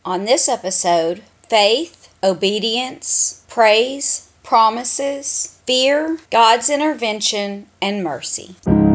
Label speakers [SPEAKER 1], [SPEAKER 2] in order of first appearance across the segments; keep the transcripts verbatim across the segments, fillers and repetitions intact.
[SPEAKER 1] On this episode, faith, obedience, praise, promises, fear, God's intervention, and mercy.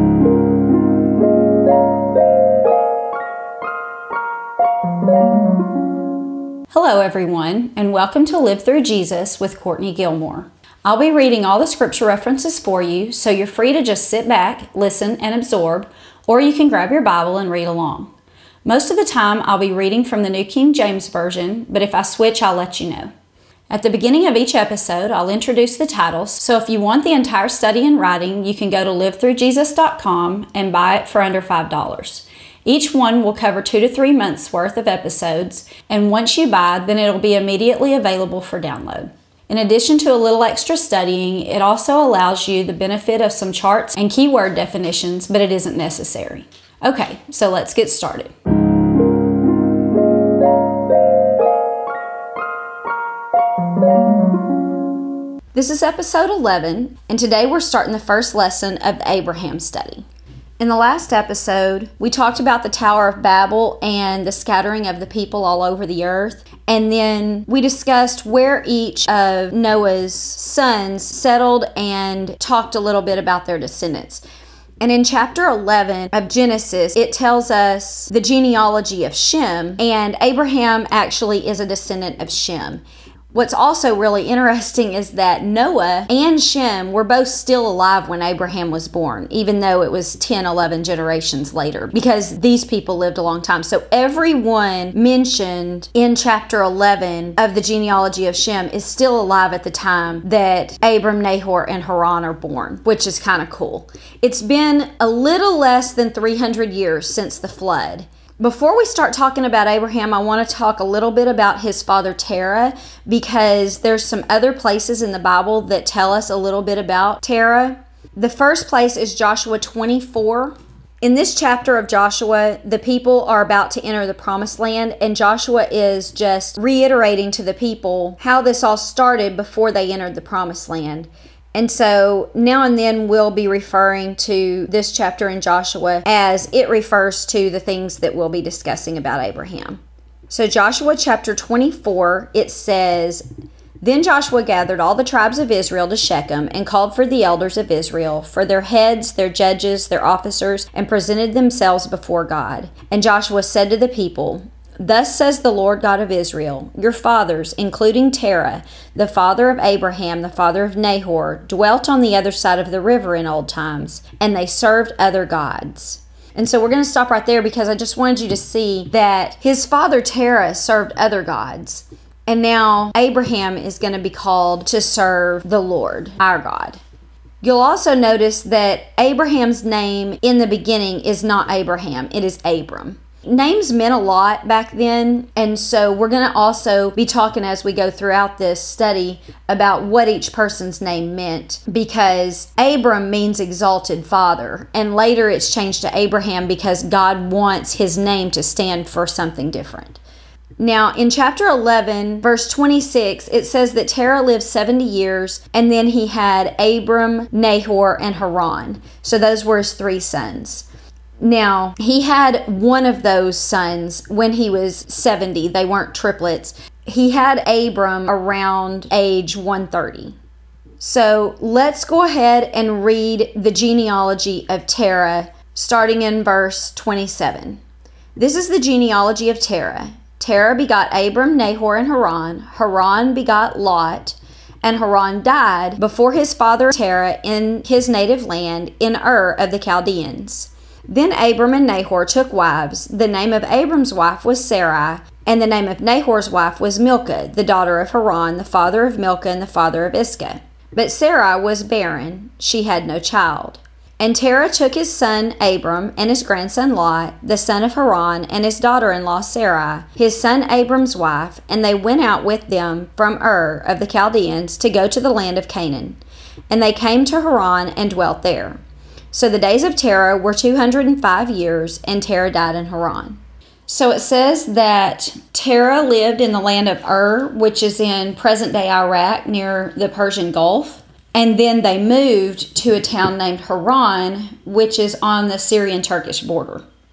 [SPEAKER 2] Hello everyone, and welcome to Live Through Jesus with Courtney Gilmore. I'll be reading all the scripture references for you, so you're free to just sit back, listen, and absorb, or you can grab your Bible and read along. Most of the time, I'll be reading from the New King James Version, but if I switch, I'll let you know. At the beginning of each episode, I'll introduce the titles, so if you want the entire study in writing, you can go to live through jesus dot com and buy it for under five dollars. Each one will cover two to three months worth of episodes, and once you buy, then it'll be immediately available for download. In addition to a little extra studying, it also allows you the benefit of some charts and keyword definitions, but it isn't necessary. Okay, so let's get started. This is episode eleven, and today we're starting the first lesson of the Abraham study. In the last episode, we talked about the Tower of Babel and the scattering of the people all over the earth, and then we discussed where each of Noah's sons settled and talked a little bit about their descendants. And in chapter eleven of Genesis, it tells us the genealogy of Shem, and Abraham actually is a descendant of Shem. What's also really interesting is that Noah and Shem were both still alive when Abraham was born, even though it was ten, eleven generations later, because these people lived a long time. So everyone mentioned in chapter eleven of the genealogy of Shem is still alive at the time that Abram, Nahor, and Haran are born, which is kind of cool. It's been a little less than three hundred years since the flood. Before we start talking about Abraham, I want to talk a little bit about his father Terah, because there's some other places in the Bible that tell us a little bit about Terah. The first place is Joshua twenty-four. In this chapter of Joshua, the people are about to enter the promised land, and Joshua is just reiterating to the people how this all started before they entered the promised land. And so now and then we'll be referring to this chapter in Joshua as it refers to the things that we'll be discussing about Abraham. So Joshua chapter twenty-four, it says, "Then Joshua gathered all the tribes of Israel to Shechem and called for the elders of Israel, for their heads, their judges, their officers, and presented themselves before God. And Joshua said to the people, 'Thus says the Lord God of Israel, your fathers, including Terah, the father of Abraham, the father of Nahor, dwelt on the other side of the river in old times, and they served other gods.'" And so we're going to stop right there because I just wanted you to see that his father Terah served other gods. And now Abraham is going to be called to serve the Lord, our God. You'll also notice that Abraham's name in the beginning is not Abraham, it is Abram. Names meant a lot back then, and so we're going to also be talking as we go throughout this study about what each person's name meant, because Abram means exalted father, and later it's changed to Abraham because God wants his name to stand for something different. Now, in chapter eleven, verse twenty-six, it says that Terah lived seventy years, and then he had Abram, Nahor, and Haran. So those were his three sons. Now, he had one of those sons when he was seventy. They weren't triplets. He had Abram around age one thirty. So let's go ahead and read the genealogy of Terah, starting in verse twenty-seven. This is the genealogy of Terah. Terah begot Abram, Nahor, and Haran. Haran begot Lot. And Haran died before his father Terah in his native land in Ur of the Chaldeans. Then Abram and Nahor took wives. The name of Abram's wife was Sarai, and the name of Nahor's wife was Milcah, the daughter of Haran, the father of Milcah and the father of Iscah. But Sarai was barren; she had no child. And Terah took his son Abram and his grandson Lot, the son of Haran, and his daughter-in-law Sarai, his son Abram's wife, and they went out with them from Ur of the Chaldeans to go to the land of Canaan. And they came to Haran and dwelt there. So the days of Terah were two hundred five years, and Terah died in Haran. So it says that Terah lived in the land of Ur, which is in present-day Iraq near the Persian Gulf. And then they moved to a town named Haran, which is on the Syrian-Turkish border.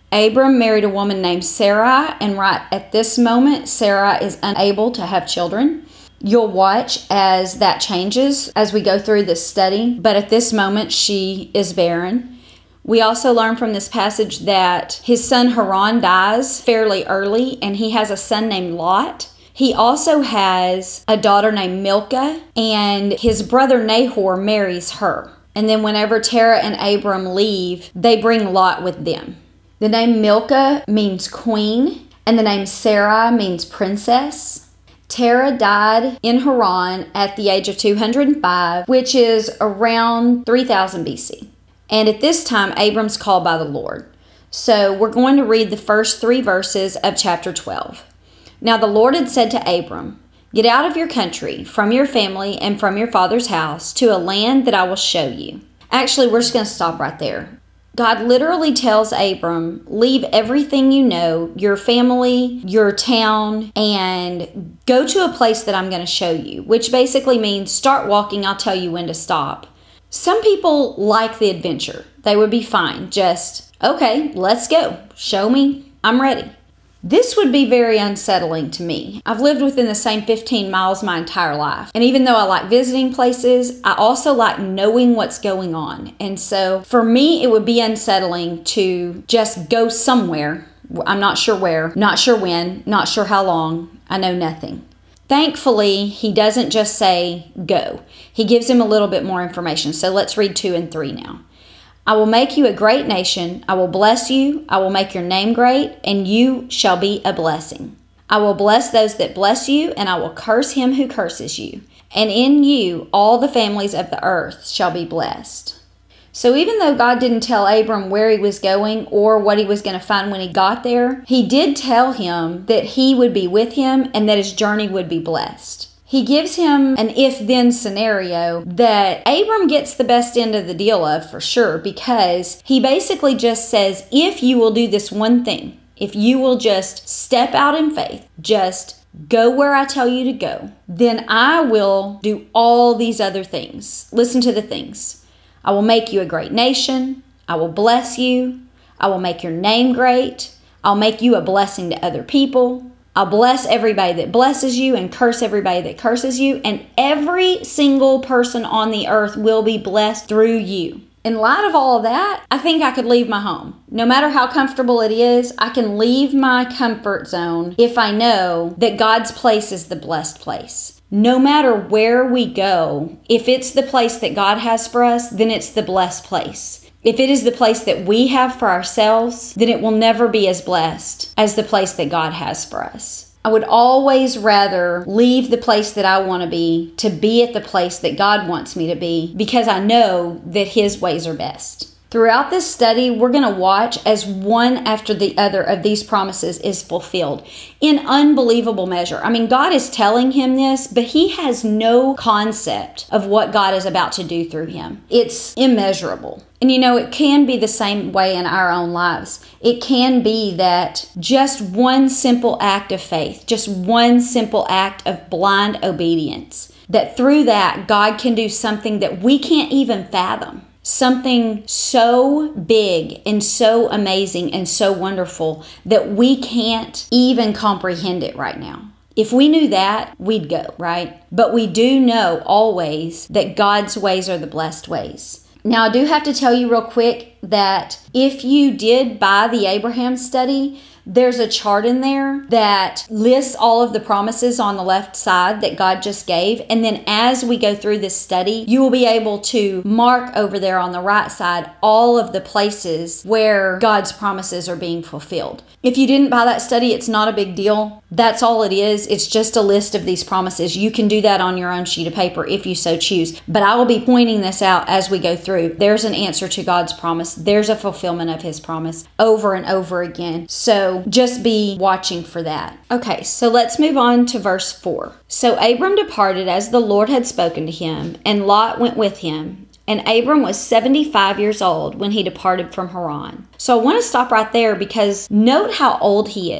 [SPEAKER 2] Abram married a woman named Sarai, and right at this moment, Sarah is unable to have children. You'll watch as that changes as we go through this study, but at this moment, she is barren. We also learn from this passage that his son Haran dies fairly early, and he has a son named Lot. He also has a daughter named Milcah, and his brother Nahor marries her. And then whenever Terah and Abram leave, they bring Lot with them. The name Milcah means queen, and the name Sarai means princess. Terah died in Haran at the age of two hundred five, which is around three thousand B C. And at this time, Abram's called by the Lord. So we're going to read the first three verses of chapter twelve. Now the Lord had said to Abram, "Get out of your country, from your family, and from your father's house, to a land that I will show you." Actually, we're just going to stop right there. God literally tells Abram, leave everything you know, your family, your town, and go to a place that I'm going to show you, which basically means start walking, I'll tell you when to stop. Some people like the adventure. They would be fine. Just, okay, let's go. Show me. I'm ready. This would be very unsettling to me. I've lived within the same fifteen miles my entire life. And even though I like visiting places, I also like knowing what's going on. And so for me, it would be unsettling to just go somewhere. I'm not sure where, not sure when, not sure how long. I know nothing. Thankfully, he doesn't just say go. He gives him a little bit more information. So let's read two and three now. I will make you a great nation. I will bless you. I will make your name great, and you shall be a blessing. I will bless those that bless you, and I will curse him who curses you. And in you all the families of the earth shall be blessed. So even though God didn't tell Abram where he was going or what he was going to find when he got there, he did tell him that he would be with him and that his journey would be blessed. He gives him an if-then scenario that Abram gets the best end of the deal of for sure, because he basically just says, if you will do this one thing, if you will just step out in faith, just go where I tell you to go, then I will do all these other things. Listen to the things. I will make you a great nation. I will bless you. I will make your name great. I'll make you a blessing to other people. I'll bless everybody that blesses you and curse everybody that curses you. And every single person on the earth will be blessed through you. In light of all of that, I think I could leave my home. No matter how comfortable it is, I can leave my comfort zone if I know that God's place is the blessed place. No matter where we go, if it's the place that God has for us, then it's the blessed place. If it is the place that we have for ourselves, then it will never be as blessed as the place that God has for us. I would always rather leave the place that I want to be to be at the place that God wants me to be, because I know that His ways are best. Throughout this study, we're going to watch as one after the other of these promises is fulfilled in unbelievable measure. I mean, God is telling him this, but he has no concept of what God is about to do through him. It's immeasurable. And you know, it can be the same way in our own lives. It can be that just one simple act of faith, just one simple act of blind obedience, that through that, God can do something that we can't even fathom. Something so big and so amazing and so wonderful that we can't even comprehend it right now. If we knew that, we'd go, right? But we do know always that God's ways are the blessed ways. Now, I do have to tell you real quick that if you did buy the Abraham study, there's a chart in there that lists all of the promises on the left side that God just gave. And then as we go through this study, you will be able to mark over there on the right side all of the places where God's promises are being fulfilled. If you didn't buy that study, it's not a big deal. That's all it is. It's just a list of these promises. You can do that on your own sheet of paper if you so choose. But I will be pointing this out as we go through. There's an answer to God's promise. There's a fulfillment of His promise over and over again. So just be watching for that. Okay, so let's move on to verse four. So Abram departed as the Lord had spoken to him, and Lot went with him. And Abram was seventy-five years old when he departed from Haran. So I want to stop right there because note how old he is.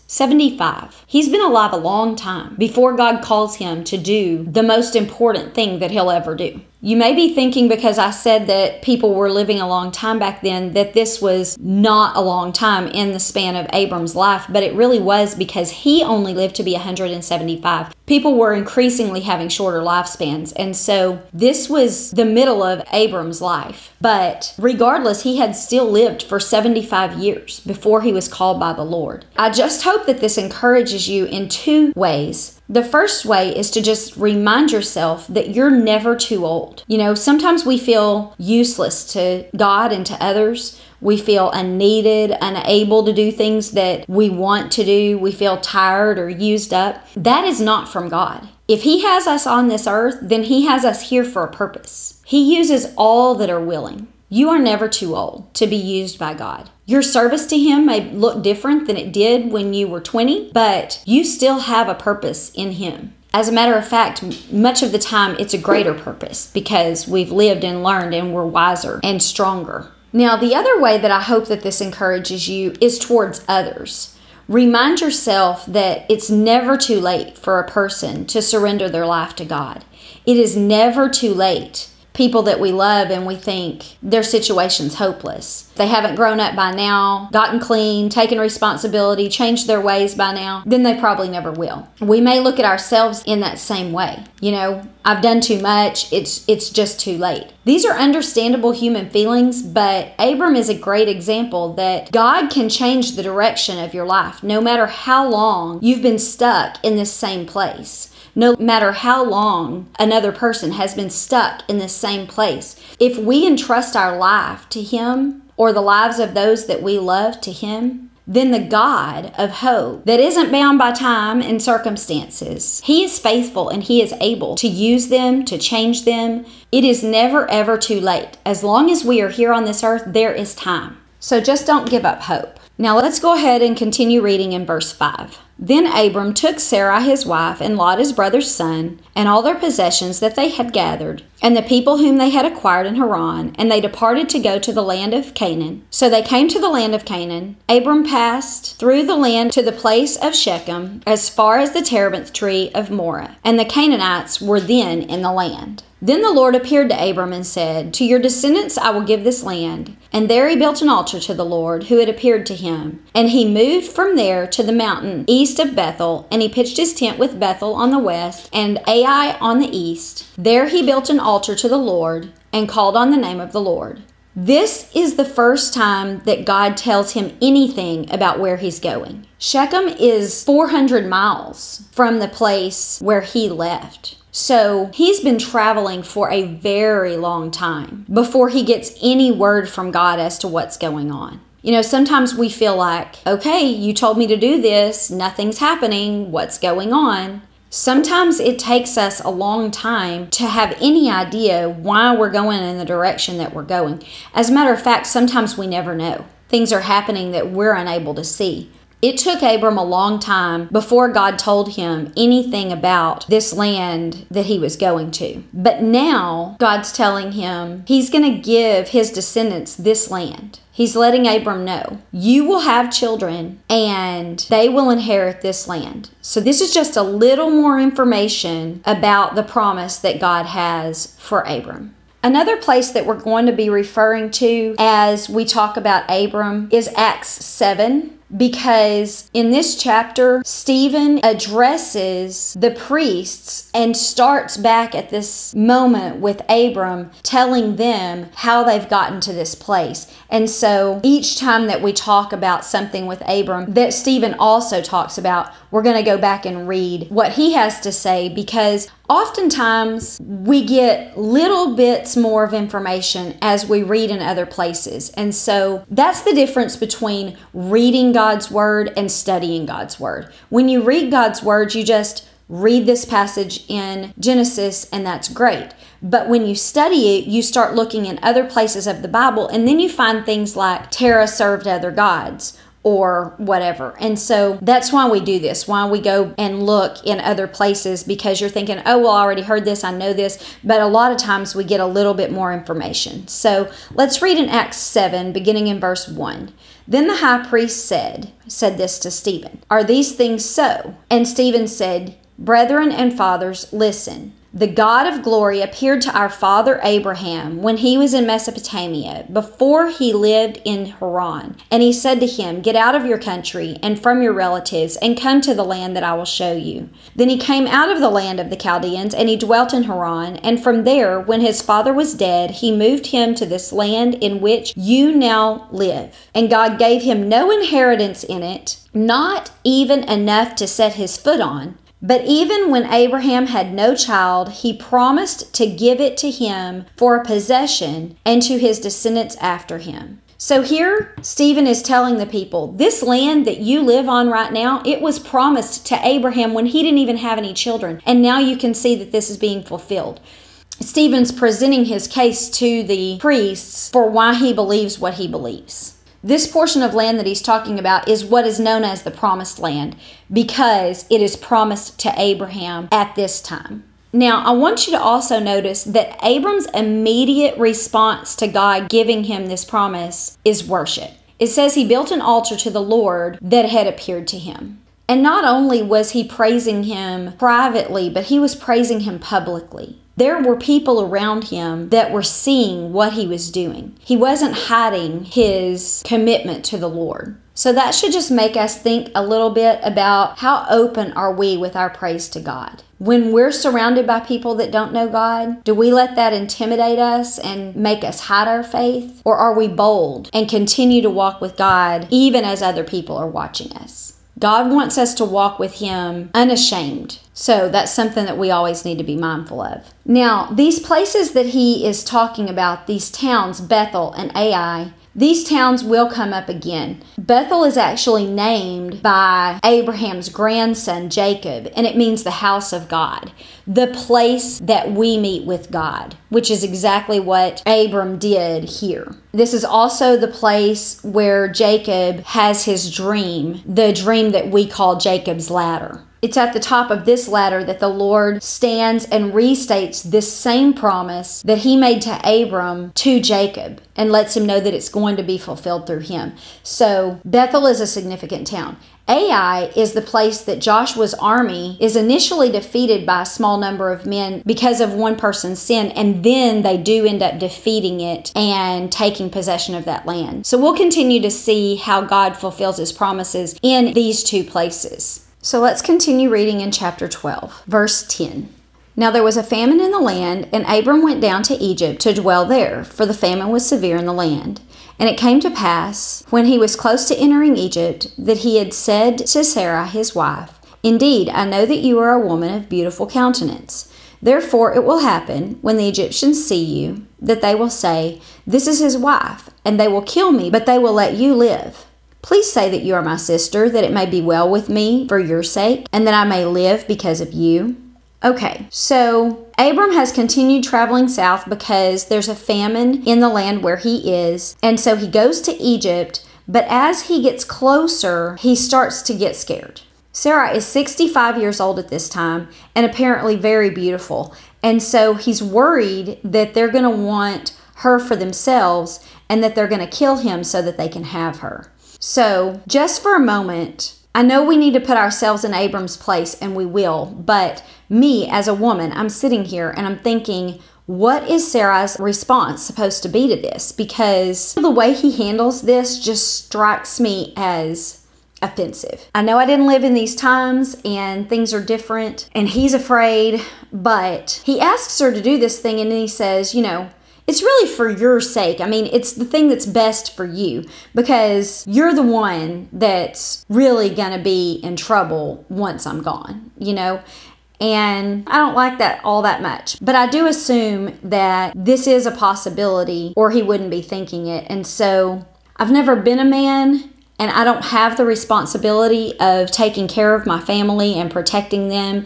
[SPEAKER 2] seventy-five. He's been alive a long time before God calls him to do the most important thing that he'll ever do. You may be thinking, because I said that people were living a long time back then, that this was not a long time in the span of Abram's life, but it really was, because he only lived to be one hundred seventy-five. People were increasingly having shorter lifespans, and so this was the middle of Abram's life. But regardless, he had still lived for seventy-five years before he was called by the Lord. I just hope that this encourages you in two ways. The first way is to just remind yourself that you're never too old. You know, sometimes we feel useless to God and to others. We feel unneeded, unable to do things that we want to do. We feel tired or used up. That is not from God. If He has us on this earth, then He has us here for a purpose. He uses all that are willing. You are never too old to be used by God. Your service to Him may look different than it did when you were twenty, but you still have a purpose in Him. As a matter of fact, much of the time it's a greater purpose because we've lived and learned and we're wiser and stronger. Now, the other way that I hope that this encourages you is towards others. Remind yourself that it's never too late for a person to surrender their life to God. It is never too late. People that we love and we think their situation's hopeless. They haven't grown up by now, gotten clean, taken responsibility, changed their ways by now, then they probably never will. We may look at ourselves in that same way. You know, I've done too much, it's it's just too late. These are understandable human feelings, but Abram is a great example that God can change the direction of your life no matter how long you've been stuck in this same place. No matter how long another person has been stuck in the same place, if we entrust our life to Him or the lives of those that we love to Him, then the God of hope that isn't bound by time and circumstances, He is faithful and He is able to use them, to change them. It is never ever too late. As long as we are here on this earth, there is time. So just don't give up hope. Now let's go ahead and continue reading in verse five. Then Abram took Sarai his wife and Lot his brother's son and all their possessions that they had gathered and the people whom they had acquired in Haran, and they departed to go to the land of Canaan. So they came to the land of Canaan. Abram passed through the land to the place of Shechem as far as the terebinth tree of Moreh, and the Canaanites were then in the land. Then the Lord appeared to Abram and said, "To your descendants I will give this land." And there he built an altar to the Lord who had appeared to him. And he moved from there to the mountain east of Bethel, and he pitched his tent with Bethel on the west and Ai on the east. There he built an altar to the Lord and called on the name of the Lord. This is the first time that God tells him anything about where he's going. Shechem is four hundred miles from the place where he left. So he's been traveling for a very long time before he gets any word from God as to what's going on. You know, sometimes we feel like, okay, you told me to do this, nothing's happening, what's going on? Sometimes it takes us a long time to have any idea why we're going in the direction that we're going. As a matter of fact, sometimes we never know. Things are happening that we're unable to see. It took Abram a long time before God told him anything about this land that he was going to. But now God's telling him He's going to give his descendants this land. He's letting Abram know, you will have children and they will inherit this land. So this is just a little more information about the promise that God has for Abram. Another place that we're going to be referring to as we talk about Abram is Acts seven. Because in this chapter, Stephen addresses the priests and starts back at this moment with Abram, telling them how they've gotten to this place. And so each time that we talk about something with Abram that Stephen also talks about, we're going to go back and read what he has to say, because oftentimes we get little bits more of information as we read in other places. And so that's the difference between reading God's Word and studying God's Word. When you read God's Word, you just read this passage in Genesis and that's great. But when you study it, you start looking in other places of the Bible, and then you find things like Terah served other gods, or whatever. And so that's why we do this, why we go and look in other places, because you're thinking, oh, well, I already heard this, I know this. But a lot of times we get a little bit more information. So let's read in Acts seven, beginning in verse one. Then the high priest said, said this to Stephen, "Are these things so?" And Stephen said, "Brethren and fathers, listen. The God of glory appeared to our father Abraham when he was in Mesopotamia, before he lived in Haran. And he said to him, 'Get out of your country and from your relatives and come to the land that I will show you.' Then he came out of the land of the Chaldeans and he dwelt in Haran. And from there, when his father was dead, he moved him to this land in which you now live. And God gave him no inheritance in it, not even enough to set his foot on. But even when Abraham had no child, he promised to give it to him for a possession and to his descendants after him." So here, Stephen is telling the people, this land that you live on right now, it was promised to Abraham when he didn't even have any children. And now you can see that this is being fulfilled. Stephen's presenting his case to the priests for why he believes what he believes. This portion of land that he's talking about is what is known as the promised land, because it is promised to Abraham at this time. Now, I want you to also notice that Abram's immediate response to God giving him this promise is worship. It says he built an altar to the Lord that had appeared to him. And not only was he praising him privately, but he was praising him publicly. There were people around him that were seeing what he was doing. He wasn't hiding his commitment to the Lord. So that should just make us think a little bit about how open are we with our praise to God. When we're surrounded by people that don't know God, do we let that intimidate us and make us hide our faith? Or are we bold and continue to walk with God even as other people are watching us? God wants us to walk with Him unashamed. So that's something that we always need to be mindful of. Now, these places that he is talking about, these towns, Bethel and Ai, these towns will come up again. Bethel is actually named by Abraham's grandson, Jacob, and it means the house of God, the place that we meet with God, which is exactly what Abram did here. This is also the place where Jacob has his dream, the dream that we call Jacob's ladder. It's at the top of this ladder that the Lord stands and restates this same promise that he made to Abram to Jacob and lets him know that it's going to be fulfilled through him. So Bethel is a significant town. Ai is the place that Joshua's army is initially defeated by a small number of men because of one person's sin, and then they do end up defeating it and taking possession of that land. So we'll continue to see how God fulfills his promises in these two places. So let's continue reading in chapter twelve, verse ten. Now there was a famine in the land, and Abram went down to Egypt to dwell there, for the famine was severe in the land. And it came to pass, when he was close to entering Egypt, that he had said to Sarah his wife, "Indeed, I know that you are a woman of beautiful countenance. Therefore it will happen, when the Egyptians see you, that they will say, 'This is his wife,' and they will kill me, but they will let you live. Please say that you are my sister, that it may be well with me for your sake, and that I may live because of you." Okay, so Abram has continued traveling south because there's a famine in the land where he is, and so he goes to Egypt, but as he gets closer, he starts to get scared. Sarah is sixty-five years old at this time, and apparently very beautiful, and so he's worried that they're going to want her for themselves, and that they're going to kill him so that they can have her. So, just for a moment, I know we need to put ourselves in Abram's place, and we will, but me as a woman, I'm sitting here and I'm thinking, what is Sarah's response supposed to be to this? Because the way he handles this just strikes me as offensive. I know I didn't live in these times and things are different, and he's afraid, but he asks her to do this thing, and then he says, you know, it's really for your sake. I mean, it's the thing that's best for you, because you're the one that's really going to be in trouble once I'm gone, you know? And I don't like that all that much. But I do assume that this is a possibility, or he wouldn't be thinking it. And so I've never been a man, and I don't have the responsibility of taking care of my family and protecting them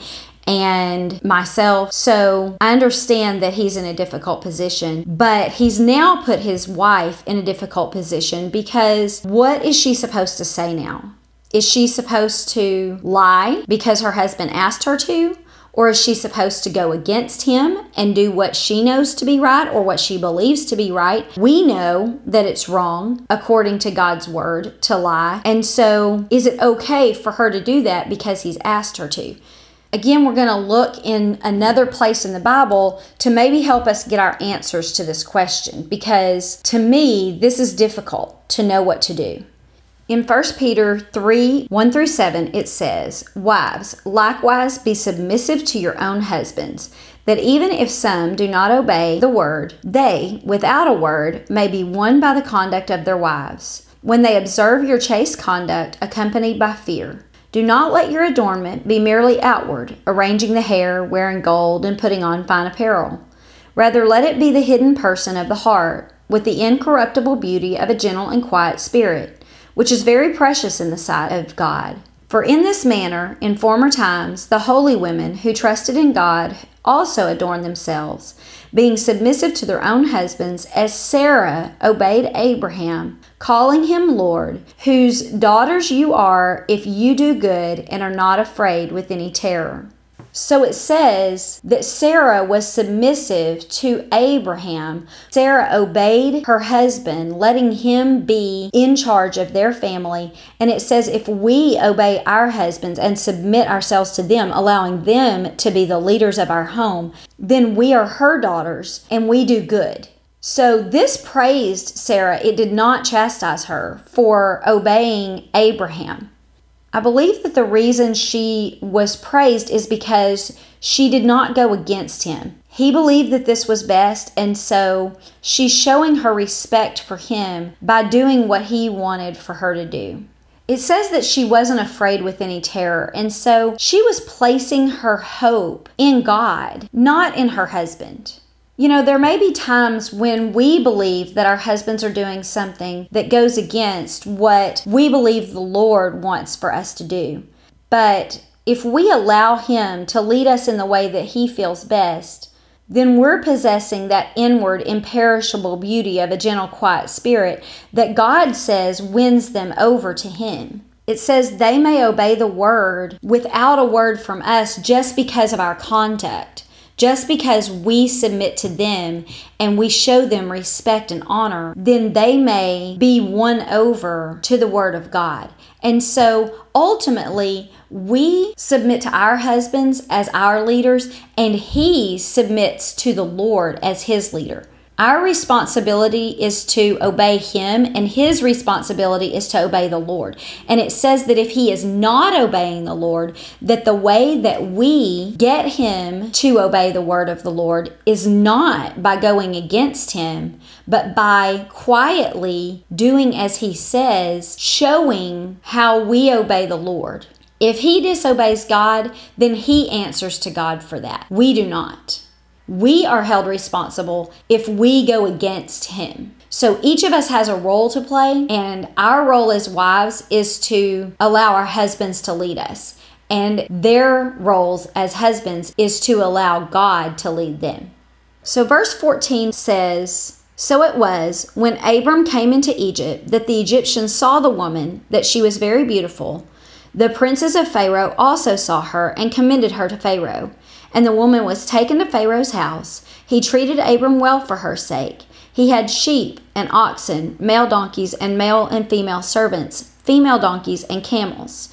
[SPEAKER 2] and myself. So I understand that he's in a difficult position, but he's now put his wife in a difficult position because what is she supposed to say now? Is she supposed to lie because her husband asked her to? Or is she supposed to go against him and do what she knows to be right or what she believes to be right? We know that it's wrong, according to God's word, to lie. And so is it okay for her to do that because he's asked her to? Again, we're going to look in another place in the Bible to maybe help us get our answers to this question, because to me, this is difficult to know what to do. In First Peter three, one through seven, it says, "Wives, likewise be submissive to your own husbands, that even if some do not obey the word, they, without a word, may be won by the conduct of their wives, when they observe your chaste conduct accompanied by fear. Do not let your adornment be merely outward, arranging the hair, wearing gold, and putting on fine apparel. Rather, let it be the hidden person of the heart, with the incorruptible beauty of a gentle and quiet spirit, which is very precious in the sight of God. For in this manner, in former times, the holy women who trusted in God also adorned themselves, being submissive to their own husbands, as Sarah obeyed Abraham, calling him Lord, whose daughters you are if you do good and are not afraid with any terror." So it says that Sarah was submissive to Abraham. Sarah obeyed her husband, letting him be in charge of their family. And it says if we obey our husbands and submit ourselves to them, allowing them to be the leaders of our home, then we are her daughters and we do good. So this praised Sarah. It did not chastise her for obeying Abraham. I believe that the reason she was praised is because she did not go against him. He believed that this was best, and so she's showing her respect for him by doing what he wanted for her to do. It says that she wasn't afraid with any terror, and so she was placing her hope in God, not in her husband. You know, there may be times when we believe that our husbands are doing something that goes against what we believe the Lord wants for us to do. But if we allow Him to lead us in the way that He feels best, then we're possessing that inward, imperishable beauty of a gentle, quiet spirit that God says wins them over to Him. It says they may obey the word without a word from us just because of our conduct. Just because we submit to them and we show them respect and honor, then they may be won over to the Word of God. And so ultimately, we submit to our husbands as our leaders, and He submits to the Lord as His leader. Our responsibility is to obey Him, and His responsibility is to obey the Lord. And it says that if he is not obeying the Lord, that the way that we get him to obey the word of the Lord is not by going against him, but by quietly doing as He says, showing how we obey the Lord. If he disobeys God, then he answers to God for that. We do not. We are held responsible if we go against him. So each of us has a role to play, and our role as wives is to allow our husbands to lead us. And their roles as husbands is to allow God to lead them. So verse fourteen says, "So it was, when Abram came into Egypt, that the Egyptians saw the woman, that she was very beautiful. The princes of Pharaoh also saw her and commended her to Pharaoh. And the woman was taken to Pharaoh's house. He treated Abram well for her sake. He had sheep and oxen, male donkeys and male and female servants, female donkeys and camels."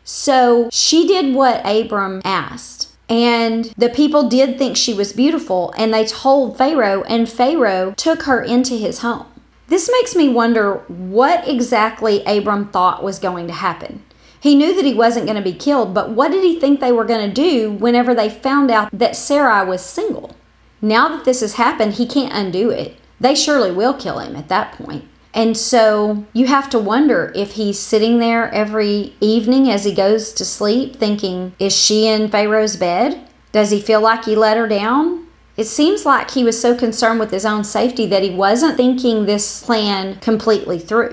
[SPEAKER 2] So she did what Abram asked. And the people did think she was beautiful, and they told Pharaoh, and Pharaoh took her into his home. This makes me wonder what exactly Abram thought was going to happen. He knew that he wasn't going to be killed, but what did he think they were going to do whenever they found out that Sarai was single? Now that this has happened, he can't undo it. They surely will kill him at that point. And so you have to wonder if he's sitting there every evening as he goes to sleep thinking, is she in Pharaoh's bed? Does he feel like he let her down? It seems like he was so concerned with his own safety that he wasn't thinking this plan completely through.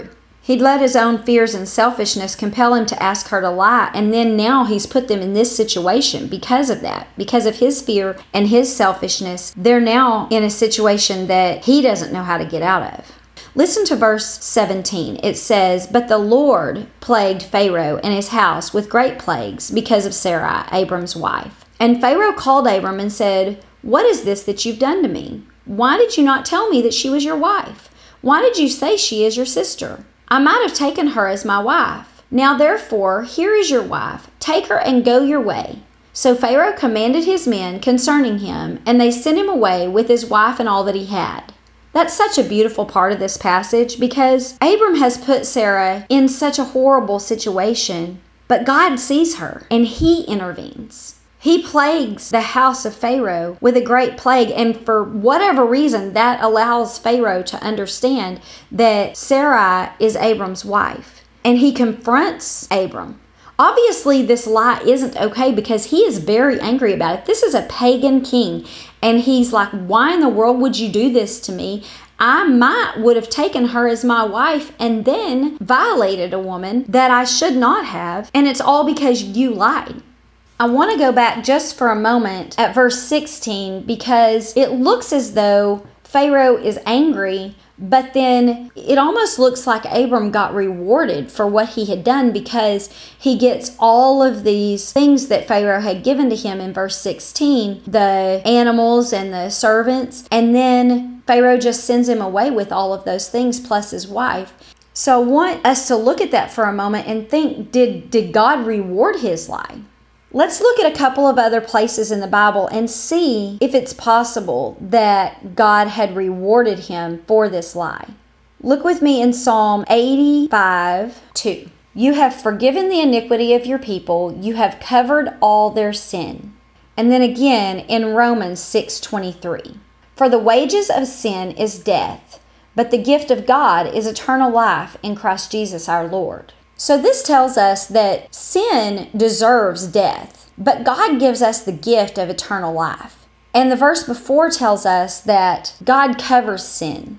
[SPEAKER 2] He'd let his own fears and selfishness compel him to ask her to lie, and then now he's put them in this situation because of that. Because of his fear and his selfishness, they're now in a situation that he doesn't know how to get out of. Listen to verse seventeen. It says, "But the Lord plagued Pharaoh and his house with great plagues because of Sarai, Abram's wife. And Pharaoh called Abram and said, 'What is this that you've done to me? Why did you not tell me that she was your wife? Why did you say she is your sister? I might have taken her as my wife. Now therefore, here is your wife. Take her and go your way.' So Pharaoh commanded his men concerning him, and they sent him away with his wife and all that he had." That's such a beautiful part of this passage because Abram has put Sarah in such a horrible situation, but God sees her and he intervenes. He plagues the house of Pharaoh with a great plague, and for whatever reason, that allows Pharaoh to understand that Sarai is Abram's wife. And he confronts Abram. Obviously, this lie isn't okay because he is very angry about it. This is a pagan king, and he's like, why in the world would you do this to me? I might would have taken her as my wife and then violated a woman that I should not have, and it's all because you lied. I want to go back just for a moment at verse sixteen because it looks as though Pharaoh is angry, but then it almost looks like Abram got rewarded for what he had done because he gets all of these things that Pharaoh had given to him in verse sixteen, the animals and the servants, and then Pharaoh just sends him away with all of those things plus his wife. So I want us to look at that for a moment and think, did, did God reward his lie? Let's look at a couple of other places in the Bible and see if it's possible that God had rewarded him for this lie. Look with me in Psalm eighty-five two. "You have forgiven the iniquity of your people. You have covered all their sin." And then again in Romans six twenty-three. "For the wages of sin is death, but the gift of God is eternal life in Christ Jesus our Lord." So this tells us that sin deserves death, but God gives us the gift of eternal life. And the verse before tells us that God covers sin.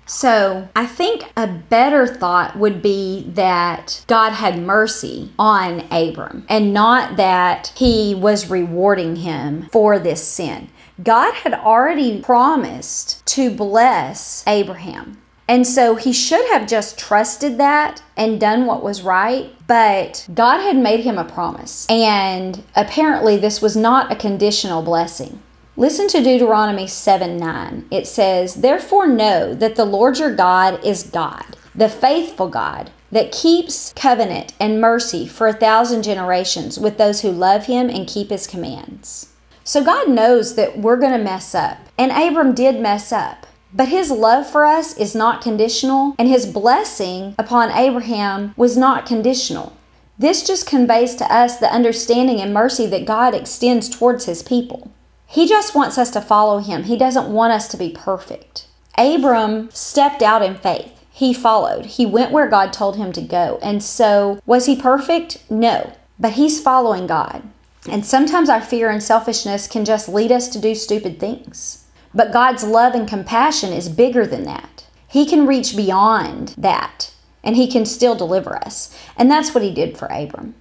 [SPEAKER 2] So I think a better thought would be that God had mercy on Abram and not that he was rewarding him for this sin. God had already promised to bless Abraham. And so he should have just trusted that and done what was right, but God had made him a promise. And apparently this was not a conditional blessing. Listen to Deuteronomy seven nine. It says, "Therefore know that the Lord your God is God, the faithful God, that keeps covenant and mercy for a thousand generations with those who love him and keep his commands." So God knows that we're going to mess up. And Abram did mess up. But his love for us is not conditional, and his blessing upon Abraham was not conditional. This just conveys to us the understanding and mercy that God extends towards his people. He just wants us to follow him. He doesn't want us to be perfect. Abram stepped out in faith. He followed. He went where God told him to go. And so, was he perfect? No. But he's following God. And sometimes our fear and selfishness can just lead us to do stupid things. But God's love and compassion is bigger than that. He can reach beyond that, and he can still deliver us. And that's what he did for Abram.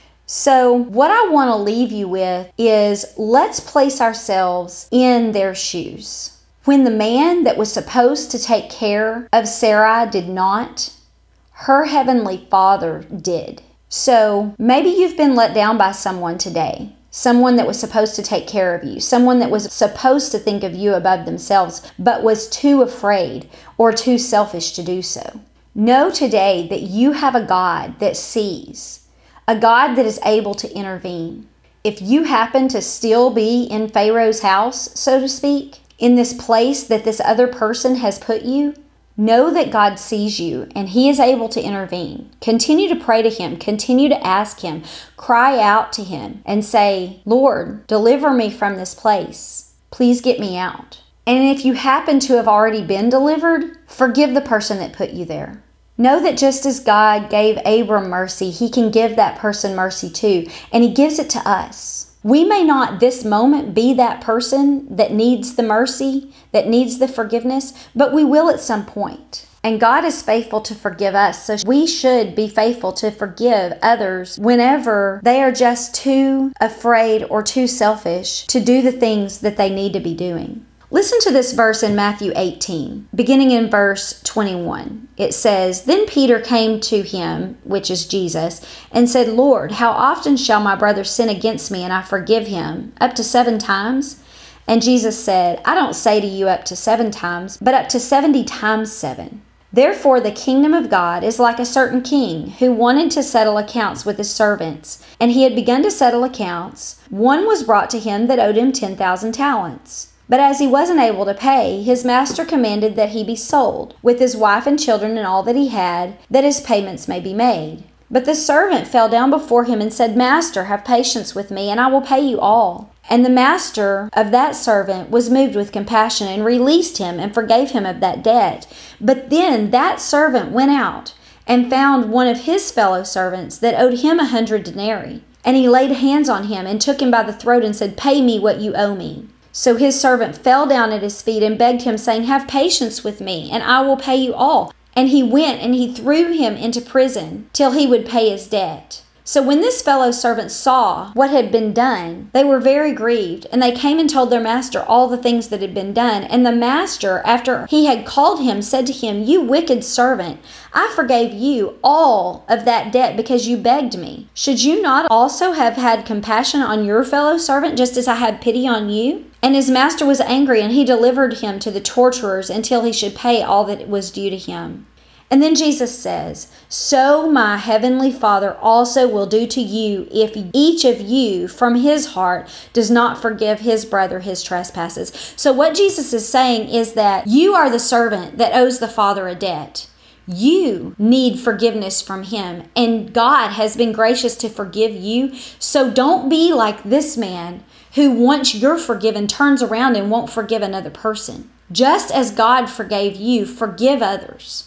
[SPEAKER 2] So what I want to leave you with is let's place ourselves in their shoes. When the man that was supposed to take care of Sarai did not, her heavenly Father did. So maybe you've been let down by someone today. Someone that was supposed to take care of you, someone that was supposed to think of you above themselves, but was too afraid or too selfish to do so. Know today that you have a God that sees, a God that is able to intervene. If you happen to still be in Pharaoh's house, so to speak, in this place that this other person has put you, know that God sees you and he is able to intervene. Continue to pray to him. Continue to ask him. Cry out to him and say, "Lord, deliver me from this place. Please get me out." And if you happen to have already been delivered, forgive the person that put you there. Know that just as God gave Abram mercy, he can give that person mercy too. And he gives it to us. We may not this moment be that person that needs the mercy, that needs the forgiveness, but we will at some point. And God is faithful to forgive us, so we should be faithful to forgive others whenever they are just too afraid or too selfish to do the things that they need to be doing. Listen to this verse in Matthew eighteen, beginning in verse twenty-one. It says, "Then Peter came to him," which is Jesus, "and said, Lord, how often shall my brother sin against me and I forgive him? Up to seven times? And Jesus said, I don't say to you up to seven times, but up to seventy times seven. Therefore the kingdom of God is like a certain king who wanted to settle accounts with his servants. And he had begun to settle accounts. One was brought to him that owed him ten thousand talents. But as he wasn't able to pay, his master commanded that he be sold, with his wife and children and all that he had, that his payments may be made. But the servant fell down before him and said, Master, have patience with me, and I will pay you all. And the master of that servant was moved with compassion, and released him, and forgave him of that debt. But then that servant went out, and found one of his fellow servants that owed him a hundred denarii. And he laid hands on him, and took him by the throat, and said, Pay me what you owe me. So his servant fell down at his feet and begged him, saying, Have patience with me, and I will pay you all. And he went and he threw him into prison till he would pay his debt. So when this fellow servant saw what had been done, they were very grieved, and they came and told their master all the things that had been done. And the master, after he had called him, said to him, You wicked servant, I forgave you all of that debt because you begged me. Should you not also have had compassion on your fellow servant, just as I had pity on you? And his master was angry, and he delivered him to the torturers until he should pay all that was due to him. And then Jesus says, So my heavenly Father also will do to you if each of you from his heart does not forgive his brother his trespasses. So what Jesus is saying is that you are the servant that owes the Father a debt. You need forgiveness from him, and God has been gracious to forgive you. So don't be like this man who, once you're forgiven, turns around and won't forgive another person. Just as God forgave you, forgive others.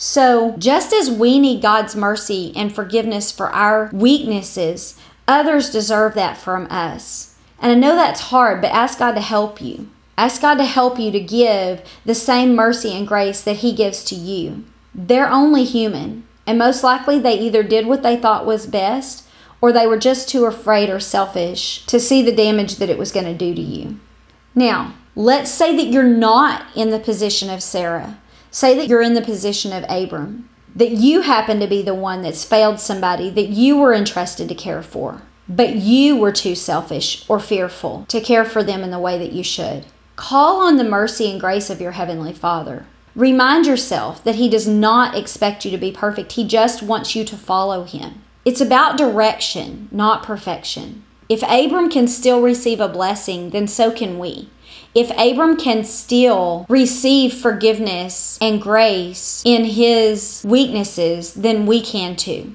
[SPEAKER 2] So just as we need God's mercy and forgiveness for our weaknesses, others deserve that from us. And I know that's hard, but ask God to help you. Ask God to help you to give the same mercy and grace that he gives to you. They're only human, and most likely they either did what they thought was best, or they were just too afraid or selfish to see the damage that it was going to do to you. Now, let's say that you're not in the position of Sarah. Say that you're in the position of Abram, that you happen to be the one that's failed somebody that you were entrusted to care for, but you were too selfish or fearful to care for them in the way that you should. Call on the mercy and grace of your Heavenly Father. Remind yourself that he does not expect you to be perfect. He just wants you to follow him. It's about direction, not perfection. If Abram can still receive a blessing, then so can we. If Abram can still receive forgiveness and grace in his weaknesses, then we can too.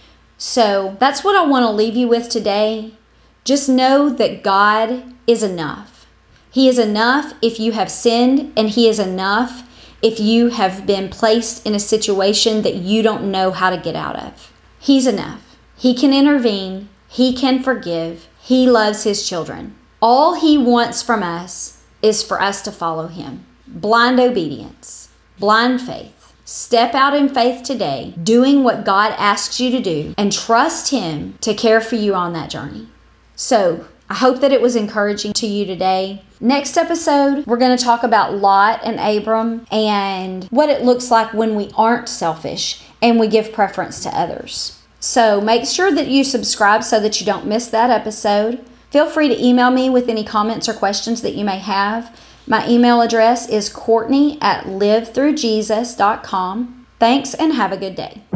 [SPEAKER 2] So that's what I want to leave you with today. Just know that God is enough. He is enough if you have sinned, and he is enough if you have been placed in a situation that you don't know how to get out of. He's enough. He can intervene. He can forgive. He loves his children. All he wants from us is for us to follow him. Blind obedience, blind faith. Step out in faith today, doing what God asks you to do, and trust him to care for you on that journey. So I hope that it was encouraging to you today. Next episode, we're going to talk about Lot and Abram and what it looks like when we aren't selfish and we give preference to others. So make sure that you subscribe so that you don't miss that episode. Feel free to email me with any comments or questions that you may have. My email address is Courtney at live through jesus dot com. Thanks, and have a good day.